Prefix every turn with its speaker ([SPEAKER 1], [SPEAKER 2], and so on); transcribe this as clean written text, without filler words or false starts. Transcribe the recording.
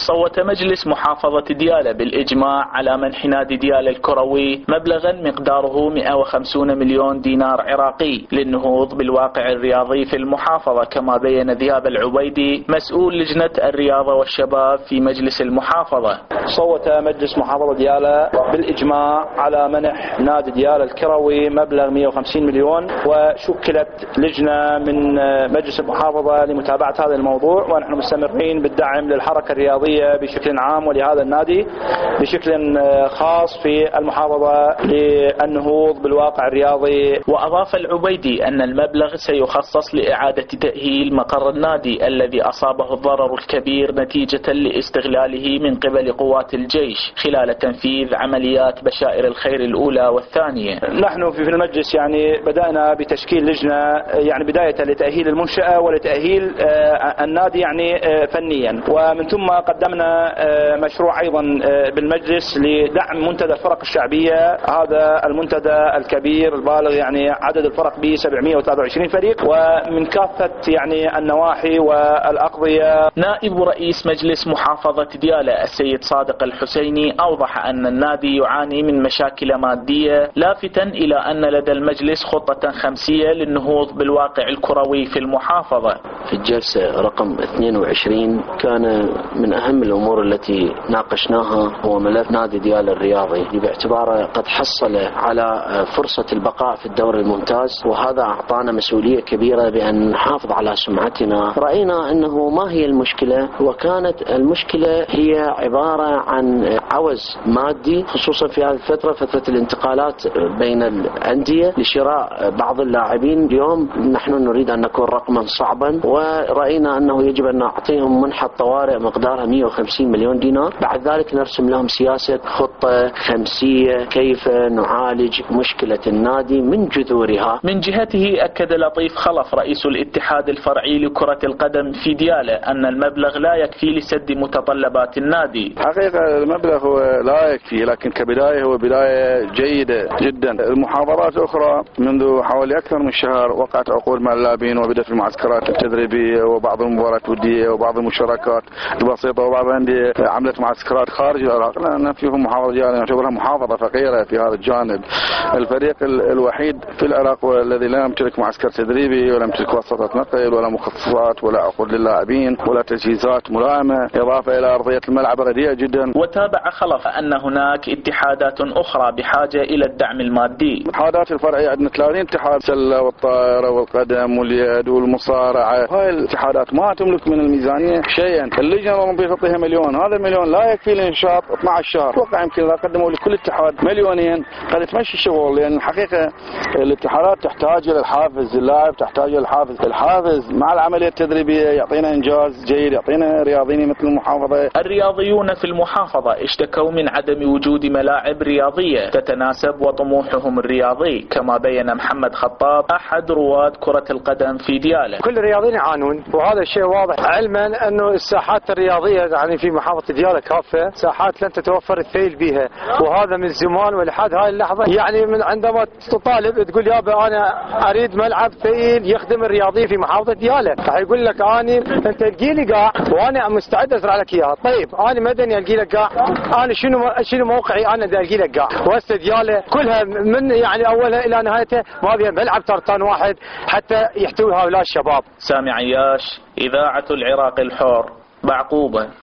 [SPEAKER 1] صوت مجلس محافظة ديالى بالإجماع على منح نادي ديالى الكروي مبلغا مقداره 150 مليون دينار عراقي للنهوض بالواقع الرياضي في المحافظة، كما بين ذياب العبيدي مسؤول لجنة الرياضة والشباب في مجلس المحافظة.
[SPEAKER 2] صوت مجلس محافظة ديالى بالإجماع على منح نادي ديالى الكروي مبلغ 150 مليون، وشكلت لجنة من مجلس المحافظة لمتابعة هذا الموضوع، ونحن مستمرين بالدعم للحركة الرياضية بشكل عام ولهذا النادي بشكل خاص في المحافظة للنهوض بالواقع الرياضي.
[SPEAKER 1] وأضاف العبيدي أن المبلغ سيخصص لإعادة تأهيل مقر النادي الذي أصابه الضرر الكبير نتيجة لاستغلاله من قبل قوات الجيش خلال تنفيذ عمليات بشائر الخير الأولى والثانية.
[SPEAKER 2] نحن في المجلس بدأنا بتشكيل لجنة بداية لتأهيل المنشأة ولتأهيل النادي فنيا، ومن ثم قدمنا مشروع أيضا بالمجلس لدعم منتدى الفرق الشعبية. هذا المنتدى الكبير البالغ عدد الفرق به 723 فريق ومن كافة النواحي والأقضية.
[SPEAKER 1] نائب رئيس مجلس محافظة ديالى السيد صادق الحسيني أوضح أن النادي يعاني من مشاكل مادية، لافتا إلى أن لدى المجلس خطة خمسية للنهوض بالواقع الكروي في المحافظة.
[SPEAKER 3] في الجلسة رقم 22 كان من أهم الأمور التي ناقشناها هو ملف نادي ديالى الرياضي باعتباره قد حصل على فرصة البقاء في الدوري الممتاز، وهذا أعطانا مسؤولية كبيرة بأن نحافظ على سمعتنا. رأينا أنه ما هي المشكلة، وكانت المشكلة هي عبارة عن عوز مادي خصوصا في هذه الفترة، فترة الانتقالات بين الأندية لشراء بعض اللاعبين. اليوم نحن نريد أن نكون رقما صعبا، ورأينا أنه يجب أن نعطيهم منحة طوارئ مقدارها 150 مليون دينار. بعد ذلك نرسم لهم سياسة خطة خمسية كيف نعالج مشكلة النادي من جذورها.
[SPEAKER 1] من جهته أكد لطيف خلف رئيس الاتحاد الفرعي لكرة القدم في ديالى أن المبلغ لا يكفي لسد متطلبات النادي.
[SPEAKER 4] حقيقة المبلغ هو لا يكفي، لكن كبداية هو بداية جيدة جدا. المحافظات الأخرى منذ حوالي أكثر من شهر وقعت عقود مع اللاعبين وبدأت في المعسكرات التدريبية وبعض المباريات الودية وبعض المشاركات البسيطة، وبعض الأندية عملت معسكرات خارج العراق، لأن فيهم محافظة ديالى نعتبرها محافظة فقيرة في هذا الجانب. الفريق الوحيد في العراق والذي لا يمتلك معسكر تدريبي ولا يمتلك وساطة نقل ولا مخصصات ولا عقود للاعبين ولا تجهيزات ملائمة، إضافة إلى أرضية الملعب رديئة جدا.
[SPEAKER 1] وتابع خلف أن هناك اتحادات أخرى بحاجة إلى الدعم المادي.
[SPEAKER 4] الاتحادات الفرعية عندنا 30 اتحاد، السلة والطائرة والقدم واليد والمصارعة. هاي الاتحادات ما تملك من الميزانية شيئا. اللجنة الأولمبية تعطيها مليون، هذا المليون لا يكفي لإنشاء 12 شهر. اتوقع يمكن إذا قدموا لكل اتحاد مليونين قد تمشي الشغل، لأن الحقيقة الاتحادات تحتاج إلى الحافز، اللاعب تحتاج إلى الحافز مع العملية التدريبية يعطينا إنجاز جيد، يعطينا رياضيين مثل المحافظة.
[SPEAKER 1] الرياضيون في المحافظة اشتكوا من عدم وجود ملاعب رياضية تتناسب وطموحهم الرياضي، كما بين محمد خطاب أحد رواد كرة القدم في ديالى.
[SPEAKER 5] كل الرياضيين يعانون وهذا الشيء واضح، علما أنه الساحات الرياضية في محافظة ديالى كافة ساحات لن تتوفر الثيل بها، وهذا من زمان ولحد هاي اللحظة. من عندما تطالب تقول يابا أنا أريد ملعب ثيل يخدم الرياضي في محافظة ديالى، راح يقول لك أنت تلقي لي قاع وأنا مستعد أزرع لك إياها. طيب أنا مدني ألقي لك قاع، أنا شنو موقعي أنا دا ألقي لك قاع؟ وهسه ديالى كلها من أولها إلى نهايتها ما بيها ملعب ترتان واحد حتى يحتوي هؤلاء الشباب.
[SPEAKER 1] سامي عياش، إذاعة العراق الحر، بعقوبة.